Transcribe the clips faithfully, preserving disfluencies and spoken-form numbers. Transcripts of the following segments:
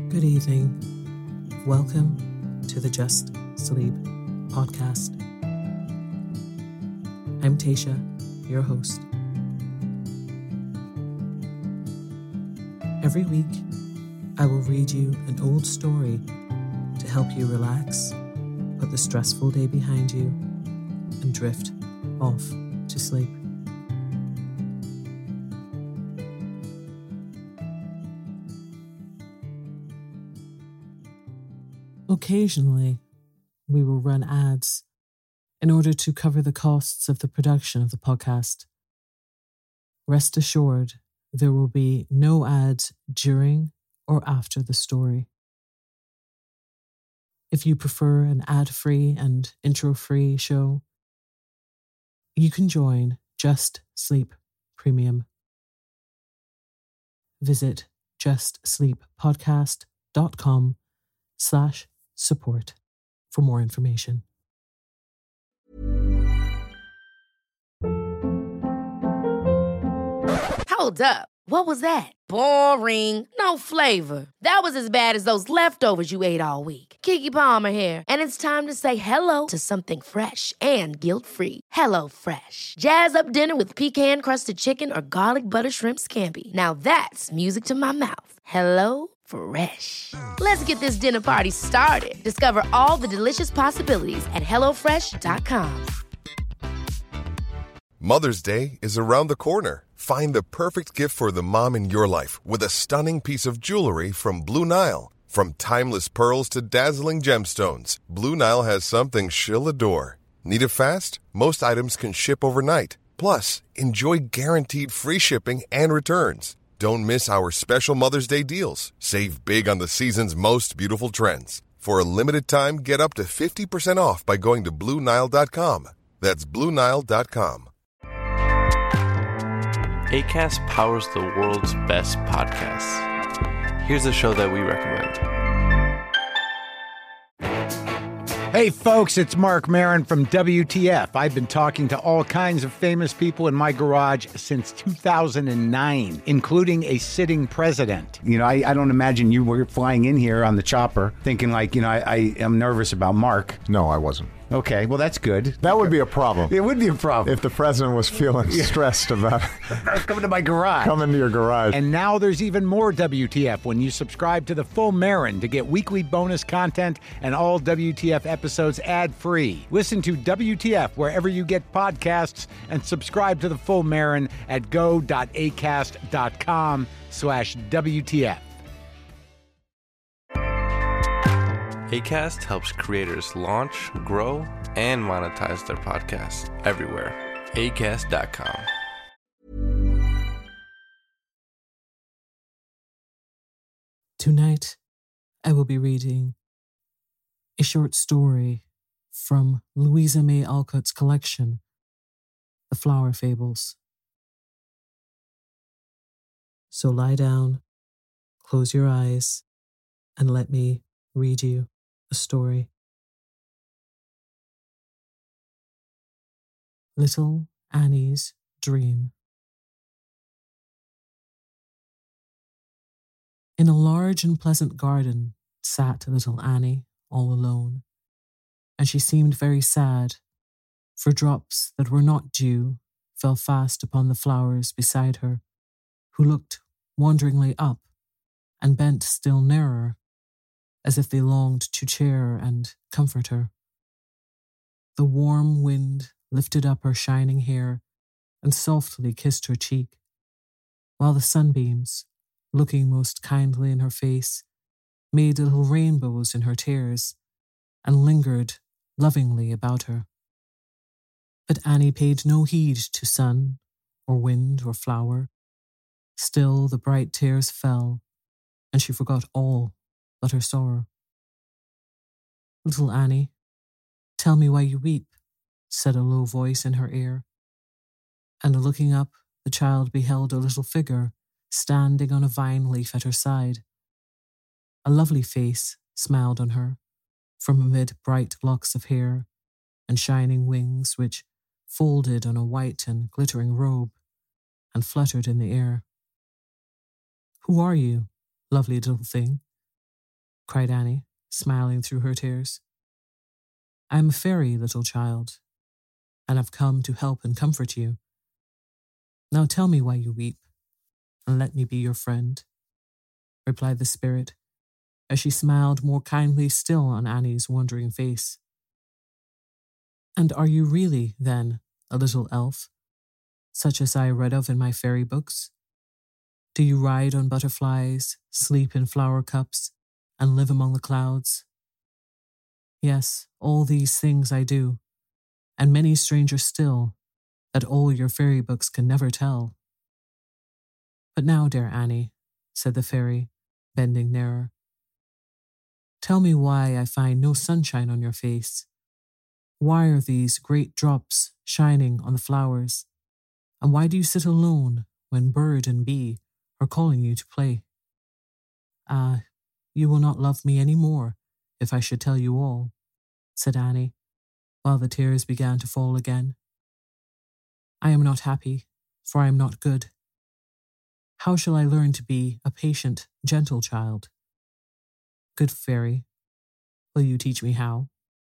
Good evening. Welcome to the Just Sleep podcast. I'm Tasha, your host. Every week, I will read you an old story to help you relax, put the stressful day behind you, and drift off to sleep. Occasionally, we will run ads in order to cover the costs of the production of the podcast. Rest assured, there will be no ads during or after the story. If you prefer an ad-free and intro-free show, you can join Just Sleep Premium. Visit justsleeppodcast.com slash support for more information. Hold up. What was that? Boring. No flavor. That was as bad as those leftovers you ate all week. Keke Palmer here, and it's time to say hello to something fresh and guilt-free. Hello Fresh. Jazz up dinner with pecan-crusted chicken or garlic butter shrimp scampi. Now that's music to my mouth. Hello Fresh. Let's get this dinner party started. Discover all the delicious possibilities at hello fresh dot com. Mother's Day is around the corner. Find the perfect gift for the mom in your life with a stunning piece of jewelry from Blue Nile. From timeless pearls to dazzling gemstones, Blue Nile has something she'll adore. Need it fast? Most items can ship overnight. Plus, enjoy guaranteed free shipping and returns. Don't miss our special Mother's Day deals. Save big on the season's most beautiful trends. For a limited time, get up to fifty percent off by going to Blue Nile dot com. That's Blue Nile dot com. Acast powers the world's best podcasts. Here's a show that we recommend. Hey folks, it's Mark Maron from W T F. I've been talking to all kinds of famous people in my garage since two thousand nine, including a sitting president. You know, I, I don't imagine you were flying in here on the chopper thinking like, you know, I, I am nervous about Mark. No, I wasn't. Okay, well, that's good. That would be a problem. It would be a problem. If the president was feeling stressed about coming to my garage. Coming to your garage. And now there's even more W T F when you subscribe to the Full Marin to get weekly bonus content and all W T F episodes ad-free. Listen to W T F wherever you get podcasts and subscribe to the Full Marin at go.acast.com slash WTF. Acast helps creators launch, grow, and monetize their podcasts everywhere. acast dot com. Tonight, I will be reading a short story from Louisa May Alcott's collection, The Flower Fables. So lie down, close your eyes, and let me read you a story. Little Annie's Dream. In a large and pleasant garden sat little Annie all alone, and she seemed very sad, for drops that were not dew fell fast upon the flowers beside her, who looked wonderingly up and bent still nearer, as if they longed to cheer and comfort her. The warm wind lifted up her shining hair and softly kissed her cheek, while the sunbeams, looking most kindly in her face, made little rainbows in her tears and lingered lovingly about her. But Annie paid no heed to sun or wind or flower. Still the bright tears fell, and she forgot all but her sorrow. Little Annie, tell me why you weep, said a low voice in her ear. And looking up, the child beheld a little figure standing on a vine leaf at her side. A lovely face smiled on her, from amid bright locks of hair and shining wings which folded on a white and glittering robe and fluttered in the air. Who are you, lovely little thing? cried Annie, smiling through her tears. I am a fairy, little child, and I've come to help and comfort you. Now tell me why you weep, and let me be your friend, replied the spirit, as she smiled more kindly still on Annie's wondering face. And are you really, then, a little elf, such as I read of in my fairy books? Do you ride on butterflies, sleep in flower cups, and live among the clouds? Yes, all these things I do, and many stranger still, that all your fairy books can never tell. But now, dear Annie, said the fairy, bending nearer, tell me why I find no sunshine on your face. Why are these great drops shining on the flowers? And why do you sit alone when bird and bee are calling you to play? Ah, you will not love me any more if I should tell you all, said Annie, while the tears began to fall again. I am not happy, for I am not good. How shall I learn to be a patient, gentle child? Good fairy, will you teach me how?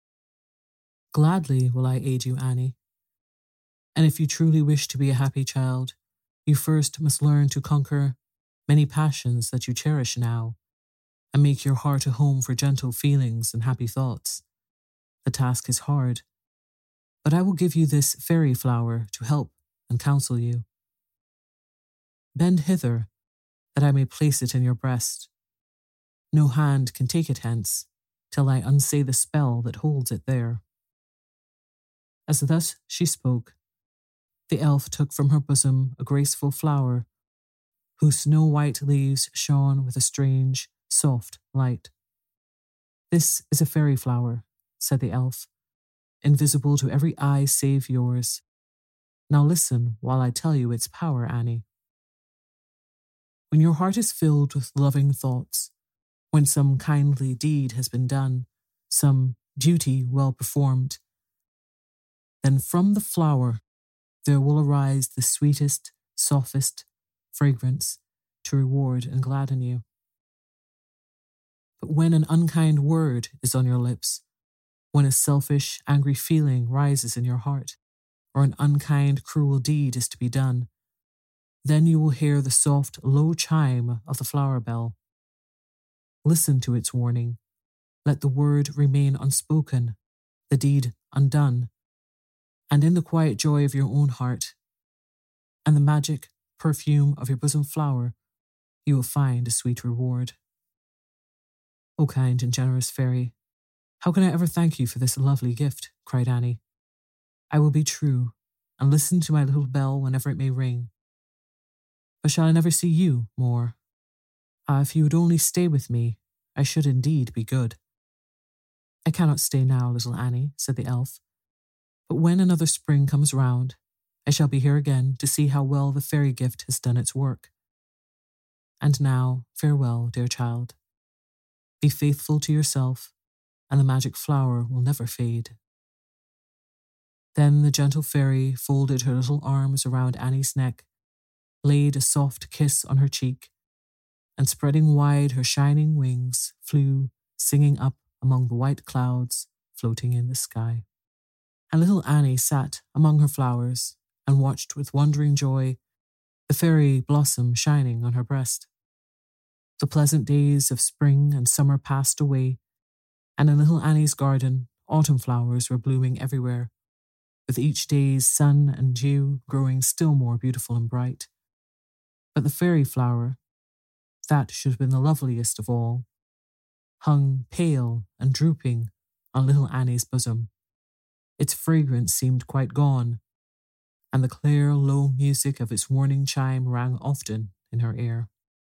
Gladly will I aid you, Annie. And if you truly wish to be a happy child, you first must learn to conquer many passions that you cherish now, and make your heart a home for gentle feelings and happy thoughts. The task is hard, but I will give you this fairy flower to help and counsel you. Bend hither, that I may place it in your breast. No hand can take it hence, till I unsay the spell that holds it there. As thus she spoke, the elf took from her bosom a graceful flower, whose snow-white leaves shone with a strange, soft light. This is a fairy flower, said the elf, invisible to every eye save yours. Now listen while I tell you its power, Annie. When your heart is filled with loving thoughts, when some kindly deed has been done, some duty well performed, then from the flower there will arise the sweetest, softest fragrance to reward and gladden you. But when an unkind word is on your lips, when a selfish, angry feeling rises in your heart, or an unkind, cruel deed is to be done, then you will hear the soft, low chime of the flower bell. Listen to its warning. Let the word remain unspoken, the deed undone, and in the quiet joy of your own heart and the magic perfume of your bosom flower, you will find a sweet reward. O kind and generous fairy, how can I ever thank you for this lovely gift? Cried Annie. I will be true and listen to my little bell whenever it may ring. But shall I never see you more? Ah, if you would only stay with me, I should indeed be good. I cannot stay now, little Annie, said the elf, but when another spring comes round, I shall be here again to see how well the fairy gift has done its work. And now, farewell, dear child. Be faithful to yourself, and the magic flower will never fade. Then the gentle fairy folded her little arms around Annie's neck, laid a soft kiss on her cheek, and spreading wide her shining wings, flew, singing up among the white clouds floating in the sky. And little Annie sat among her flowers and watched with wondering joy the fairy blossom shining on her breast. The pleasant days of spring and summer passed away, and in little Annie's garden autumn flowers were blooming everywhere, with each day's sun and dew growing still more beautiful and bright. But the fairy flower, that should have been the loveliest of all, hung pale and drooping on little Annie's bosom. Its fragrance seemed quite gone, and the clear, low music of its warning chime rang often in her ear.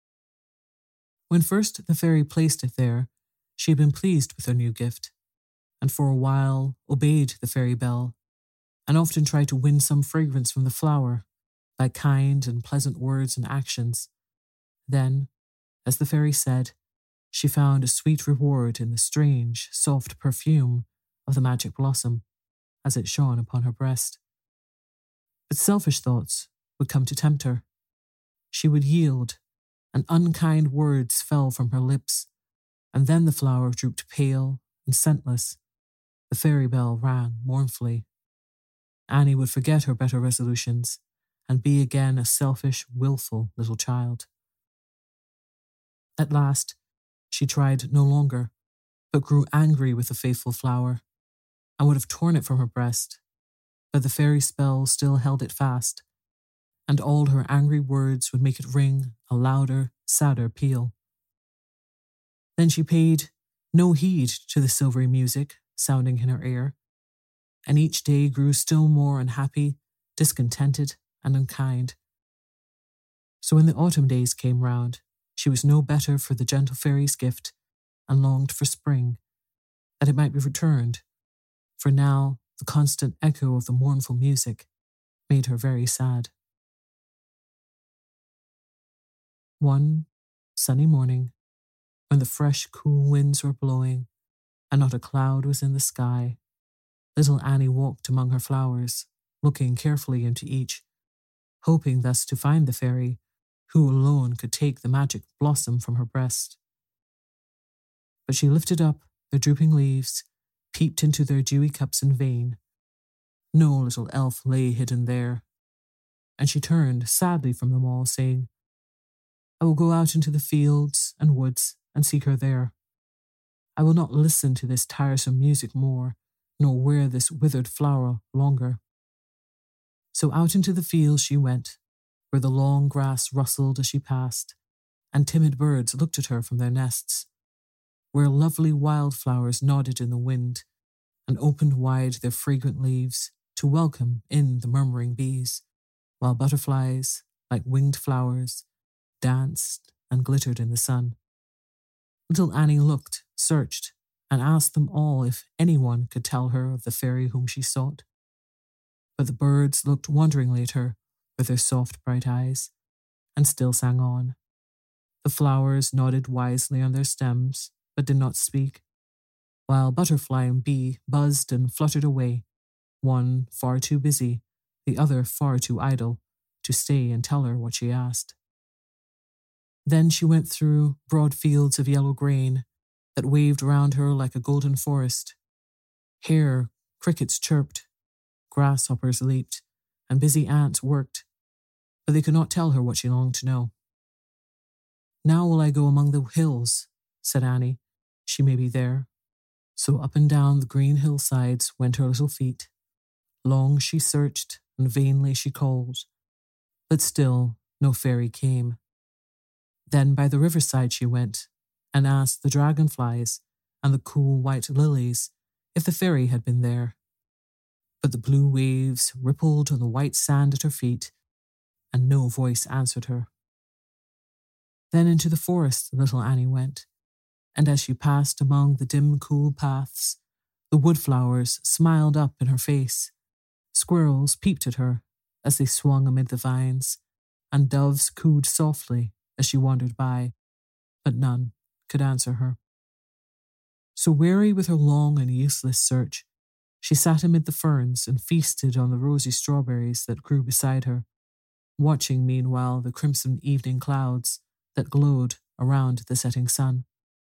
When first the fairy placed it there, she had been pleased with her new gift, and for a while obeyed the fairy bell, and often tried to win some fragrance from the flower by kind and pleasant words and actions. Then, as the fairy said, she found a sweet reward in the strange, soft perfume of the magic blossom as it shone upon her breast. But selfish thoughts would come to tempt her. She would yield, and unkind words fell from her lips, and then the flower drooped pale and scentless. The fairy bell rang mournfully. Annie would forget her better resolutions and be again a selfish, willful little child. At last, she tried no longer, but grew angry with the faithful flower, and would have torn it from her breast, but the fairy spell still held it fast, and all her angry words would make it ring a louder, sadder peal. Then she paid no heed to the silvery music sounding in her ear, and each day grew still more unhappy, discontented, and unkind. So when the autumn days came round, she was no better for the gentle fairy's gift, and longed for spring, that it might be returned, for now the constant echo of the mournful music made her very sad. One sunny morning, when the fresh, cool winds were blowing, and not a cloud was in the sky, little Annie walked among her flowers, looking carefully into each, hoping thus to find the fairy, who alone could take the magic blossom from her breast. But she lifted up their drooping leaves, peeped into their dewy cups in vain. No little elf lay hidden there, and she turned sadly from them all, saying, I will go out into the fields and woods and seek her there. I will not listen to this tiresome music more, nor wear this withered flower longer. So out into the fields she went, where the long grass rustled as she passed, and timid birds looked at her from their nests, where lovely wildflowers nodded in the wind, and opened wide their fragrant leaves to welcome in the murmuring bees, while butterflies, like winged flowers, danced and glittered in the sun. Little Annie looked, searched, and asked them all if anyone could tell her of the fairy whom she sought. But the birds looked wonderingly at her with their soft bright eyes, and still sang on. The flowers nodded wisely on their stems, but did not speak, while butterfly and bee buzzed and fluttered away, one far too busy, the other far too idle, to stay and tell her what she asked. Then she went through broad fields of yellow grain that waved round her like a golden forest. Here crickets chirped, grasshoppers leaped, and busy ants worked, but they could not tell her what she longed to know. Now will I go among the hills, said Annie. She may be there. So up and down the green hillsides went her little feet. Long she searched, and vainly she called, but still no fairy came. Then by the riverside she went, and asked the dragonflies and the cool white lilies if the fairy had been there. But the blue waves rippled on the white sand at her feet, and no voice answered her. Then into the forest little Annie went, and as she passed among the dim, cool paths, the woodflowers smiled up in her face. Squirrels peeped at her as they swung amid the vines, and doves cooed softly as she wandered by, but none could answer her. So weary with her long and useless search, she sat amid the ferns and feasted on the rosy strawberries that grew beside her, watching meanwhile the crimson evening clouds that glowed around the setting sun.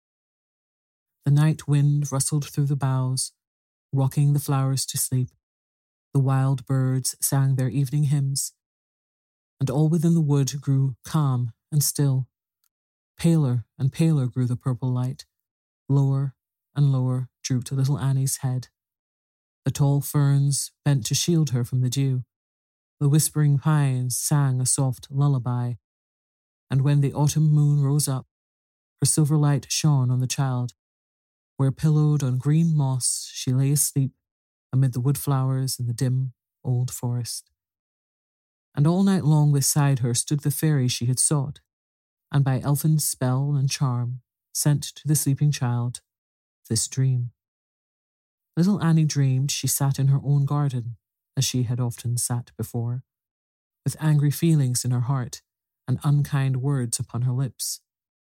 The night wind rustled through the boughs, rocking the flowers to sleep. The wild birds sang their evening hymns, and all within the wood grew calm and still. Paler and paler grew the purple light. Lower and lower drooped little Annie's head. The tall ferns bent to shield her from the dew. The whispering pines sang a soft lullaby, and when the autumn moon rose up, her silver light shone on the child, where pillowed on green moss she lay asleep amid the woodflowers in the dim old forest. And all night long beside her stood the fairy she had sought, and by elfin spell and charm sent to the sleeping child this dream. Little Annie dreamed she sat in her own garden, as she had often sat before, with angry feelings in her heart and unkind words upon her lips.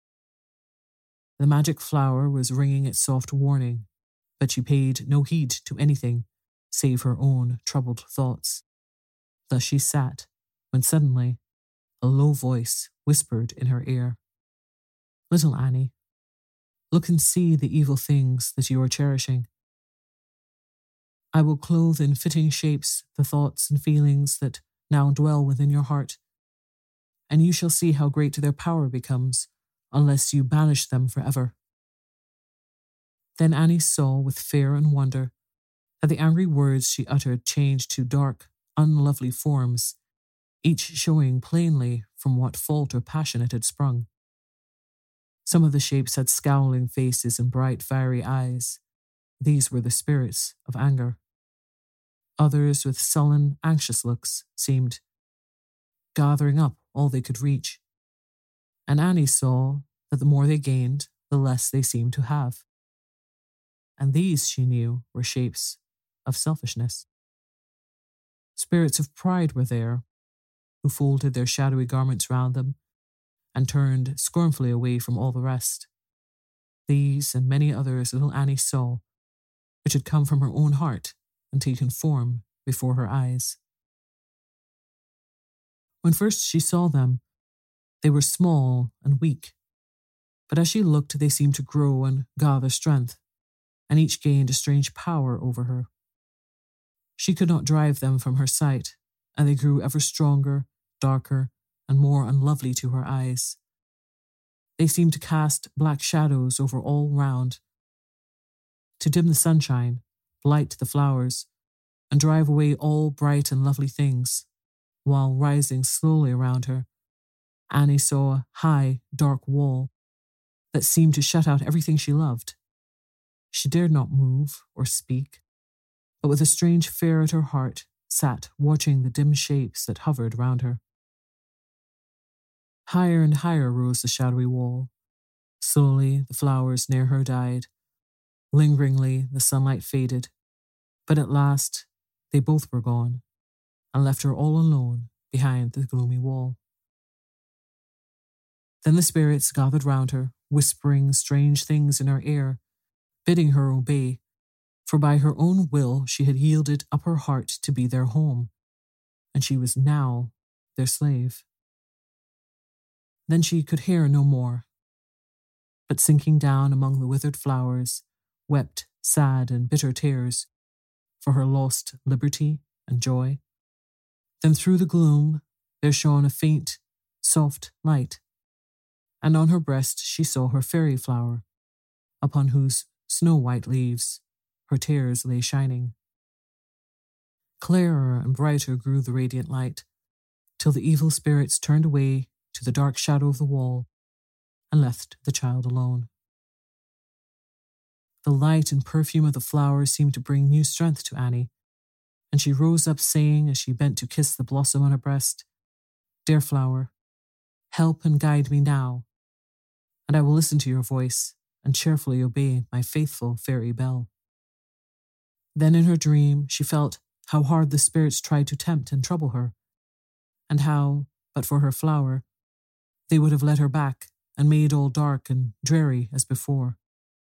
The magic flower was ringing its soft warning, but she paid no heed to anything save her own troubled thoughts. Thus she sat, when suddenly a low voice whispered in her ear, "Little Annie, Look and see the evil things that you are cherishing. I will clothe in fitting shapes the thoughts and feelings that now dwell within your heart, and you shall see how great their power becomes unless you banish them forever. Then Annie saw with fear and wonder that the angry words she uttered changed to dark, unlovely forms, each showing plainly from what fault or passion it had sprung. Some of the shapes had scowling faces and bright, fiery eyes. These were the spirits of anger. Others, with sullen, anxious looks, seemed gathering up all they could reach. And Annie saw that the more they gained, the less they seemed to have. And these, she knew, were shapes of selfishness. Spirits of pride were there, who folded their shadowy garments round them and turned scornfully away from all the rest. These and many others little Annie saw, which had come from her own heart and taken form before her eyes. When first she saw them, they were small and weak, but as she looked they seemed to grow and gather strength, and each gained a strange power over her. She could not drive them from her sight, and they grew ever stronger, darker, and more unlovely to her eyes. They seemed to cast black shadows over all round, to dim the sunshine, blight the flowers, and drive away all bright and lovely things, while rising slowly around her, Annie saw a high, dark wall that seemed to shut out everything she loved. She dared not move or speak, but with a strange fear at her heart, sat watching the dim shapes that hovered round her. Higher and higher rose the shadowy wall. Slowly the flowers near her died. Lingeringly the sunlight faded, but at last they both were gone, and left her all alone behind the gloomy wall. Then the spirits gathered round her, whispering strange things in her ear, bidding her obey, for by her own will she had yielded up her heart to be their home, and she was now their slave. Then she could hear no more, but sinking down among the withered flowers, wept sad and bitter tears for her lost liberty and joy. Then through the gloom there shone a faint, soft light, and on her breast she saw her fairy flower, upon whose snow-white leaves her tears lay shining. Clearer and brighter grew the radiant light, till the evil spirits turned away to the dark shadow of the wall and left the child alone. The light and perfume of the flowers seemed to bring new strength to Annie, and she rose up saying as she bent to kiss the blossom on her breast, "Dear flower, help and guide me now, and I will listen to your voice and cheerfully obey my faithful fairy bell." Then in her dream she felt how hard the spirits tried to tempt and trouble her, and how, but for her flower, they would have led her back and made all dark and dreary as before.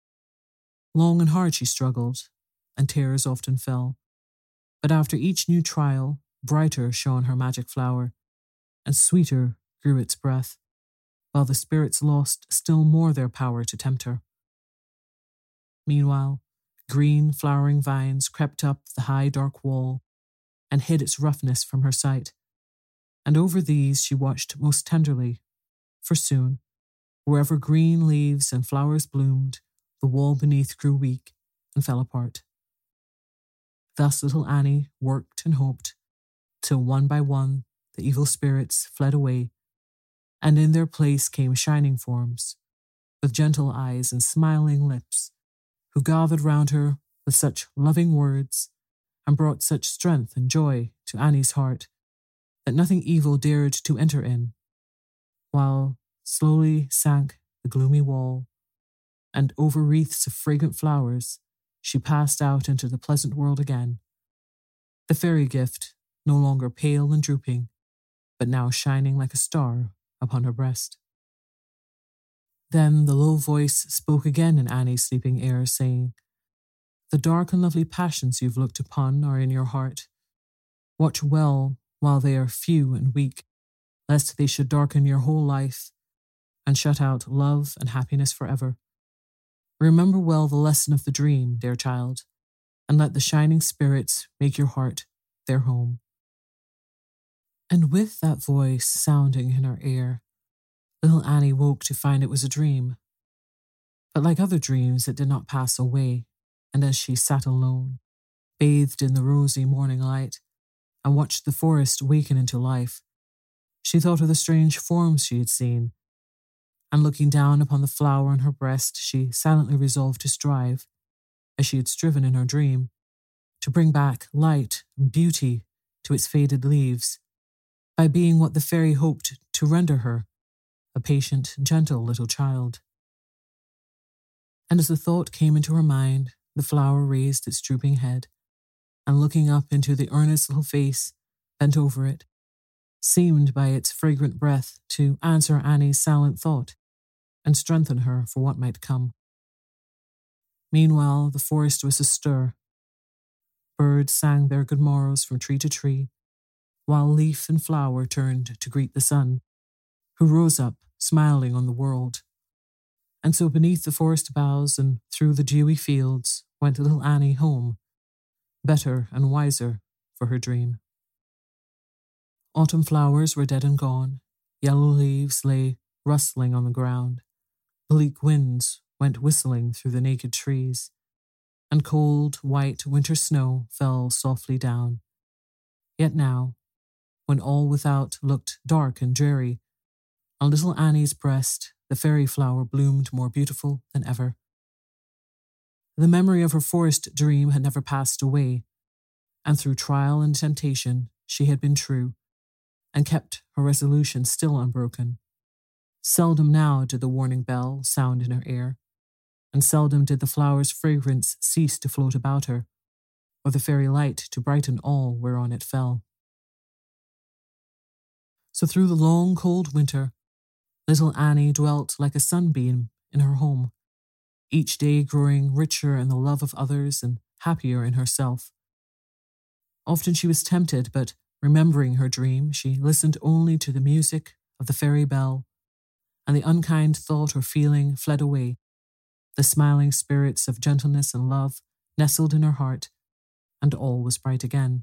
Long and hard she struggled, and tears often fell, but after each new trial, brighter shone her magic flower, and sweeter grew its breath, while the spirits lost still more their power to tempt her. Meanwhile, green flowering vines crept up the high dark wall and hid its roughness from her sight, and over these she watched most tenderly, for soon, wherever green leaves and flowers bloomed, the wall beneath grew weak and fell apart. Thus little Annie worked and hoped, till one by one the evil spirits fled away, and in their place came shining forms, with gentle eyes and smiling lips, who gathered round her with such loving words and brought such strength and joy to Annie's heart that nothing evil dared to enter in, while slowly sank the gloomy wall, and over wreaths of fragrant flowers she passed out into the pleasant world again, the fairy gift no longer pale and drooping, but now shining like a star upon her breast. Then the low voice spoke again in Annie's sleeping ear, saying, "The dark and lovely passions you've looked upon are in your heart. Watch well while they are few and weak, lest they should darken your whole life and shut out love and happiness forever. Remember well the lesson of the dream, dear child, and let the shining spirits make your heart their home. And with that voice sounding in her ear, little Annie woke to find it was a dream. But like other dreams, it did not pass away, and as she sat alone, bathed in the rosy morning light, and watched the forest waken into life, she thought of the strange forms she had seen, and looking down upon the flower on her breast, she silently resolved to strive, as she had striven in her dream, to bring back light and beauty to its faded leaves, by being what the fairy hoped to render her, a patient, gentle little child. And as the thought came into her mind, the flower raised its drooping head, and looking up into the earnest little face bent over it, seemed by its fragrant breath to answer Annie's silent thought and strengthen her for what might come. Meanwhile, the forest was astir. Birds sang their good morrows from tree to tree, while leaf and flower turned to greet the sun, who rose up, smiling on the world. And so beneath the forest boughs and through the dewy fields went little Annie home, better and wiser for her dream. Autumn flowers were dead and gone, yellow leaves lay rustling on the ground, bleak winds went whistling through the naked trees, and cold, white winter snow fell softly down. Yet now, when all without looked dark and dreary, on little Annie's breast the fairy flower bloomed more beautiful than ever. The memory of her forest dream had never passed away, and through trial and temptation she had been true, and kept her resolution still unbroken. Seldom now did the warning bell sound in her ear, and seldom did the flower's fragrance cease to float about her, or the fairy light to brighten all whereon it fell. So through the long cold winter, little Annie dwelt like a sunbeam in her home, each day growing richer in the love of others and happier in herself. Often she was tempted, but remembering her dream, she listened only to the music of the fairy bell, and the unkind thought or feeling fled away. The smiling spirits of gentleness and love nestled in her heart, and all was bright again.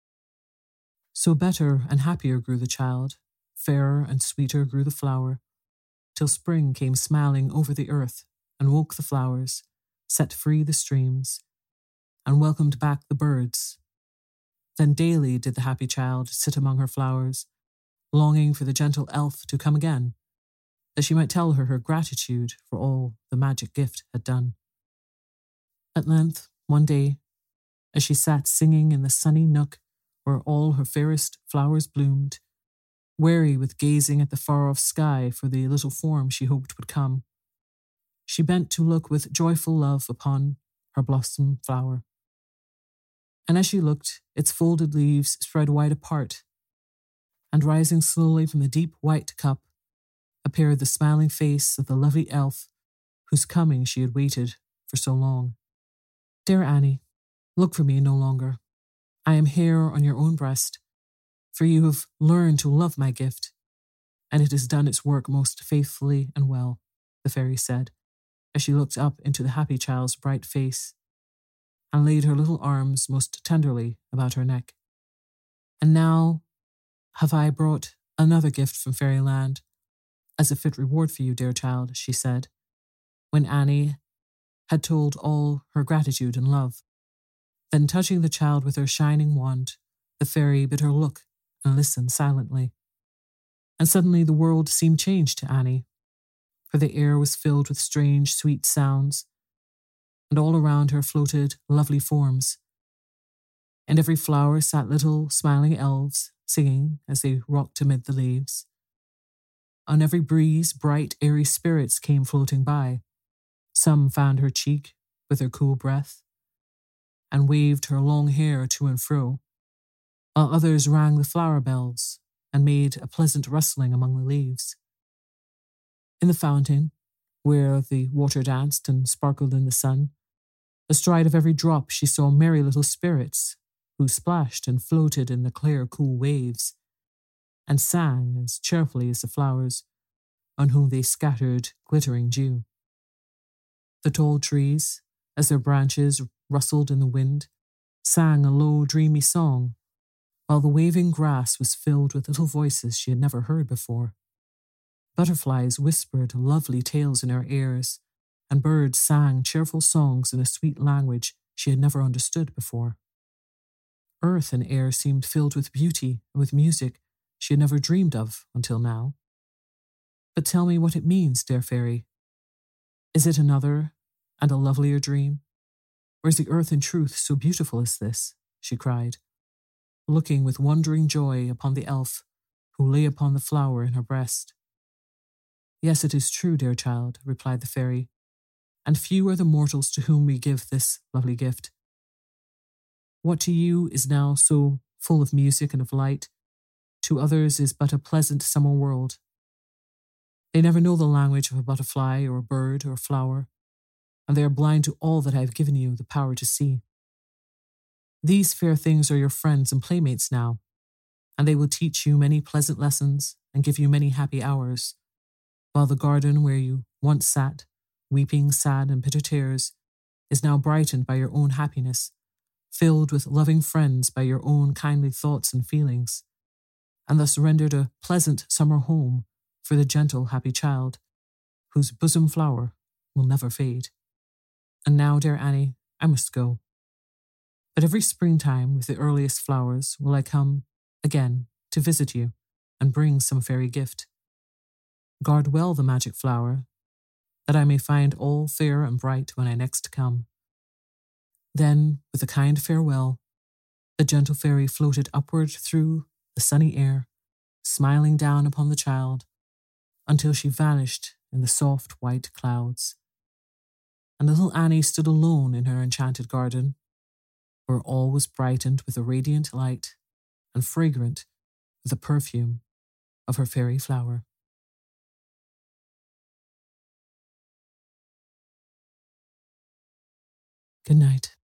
So better and happier grew the child, fairer and sweeter grew the flower, till spring came smiling over the earth and woke the flowers, set free the streams, and welcomed back the birds. Then daily did the happy child sit among her flowers, longing for the gentle elf to come again, that she might tell her her gratitude for all the magic gift had done. At length, one day, as she sat singing in the sunny nook where all her fairest flowers bloomed, weary with gazing at the far-off sky for the little form she hoped would come, she bent to look with joyful love upon her blossom flower. And as she looked, its folded leaves spread wide apart, and rising slowly from the deep white cup appeared the smiling face of the lovely elf whose coming she had waited for so long. Dear Annie, look for me no longer. I am here on your own breast, for you have learned to love my gift, and it has done its work most faithfully and well, the fairy said, as she looked up into the happy child's bright face, and laid her little arms most tenderly about her neck. And now have I brought another gift from fairyland, as a fit reward for you, dear child, she said, when Annie had told all her gratitude and love. Then touching the child with her shining wand, the fairy bid her look and listen silently. And suddenly the world seemed changed to Annie, for the air was filled with strange, sweet sounds, and all around her floated lovely forms. In every flower sat little smiling elves, singing as they rocked amid the leaves. On every breeze, bright, airy spirits came floating by. Some fanned her cheek with their cool breath, and waved her long hair to and fro, while others rang the flower bells and made a pleasant rustling among the leaves. In the fountain, where the water danced and sparkled in the sun, astride of every drop she saw merry little spirits, who splashed and floated in the clear, cool waves, and sang as cheerfully as the flowers, on whom they scattered glittering dew. The tall trees, as their branches rustled in the wind, sang a low, dreamy song, while the waving grass was filled with little voices she had never heard before. Butterflies whispered lovely tales in her ears, and birds sang cheerful songs in a sweet language she had never understood before. Earth and air seemed filled with beauty and with music she had never dreamed of until now. But tell me what it means, dear fairy. Is it another and a lovelier dream? Or is the earth in truth so beautiful as this? She cried, looking with wondering joy upon the elf who lay upon the flower in her breast. Yes, it is true, dear child, replied the fairy, and few are the mortals to whom we give this lovely gift. What to you is now so full of music and of light, to others is but a pleasant summer world. They never know the language of a butterfly or a bird or a flower, and they are blind to all that I have given you the power to see. These fair things are your friends and playmates now, and they will teach you many pleasant lessons and give you many happy hours, while the garden where you once sat, weeping sad and bitter tears, is now brightened by your own happiness, filled with loving friends by your own kindly thoughts and feelings, and thus rendered a pleasant summer home for the gentle, happy child, whose bosom flower will never fade. And now, dear Annie, I must go. But every springtime with the earliest flowers will I come again to visit you and bring some fairy gift. Guard well the magic flower, that I may find all fair and bright when I next come. Then, with a kind farewell, the gentle fairy floated upward through the sunny air, smiling down upon the child, until she vanished in the soft white clouds. And little Annie stood alone in her enchanted garden, where all was brightened with a radiant light and fragrant with the perfume of her fairy flower. Good night.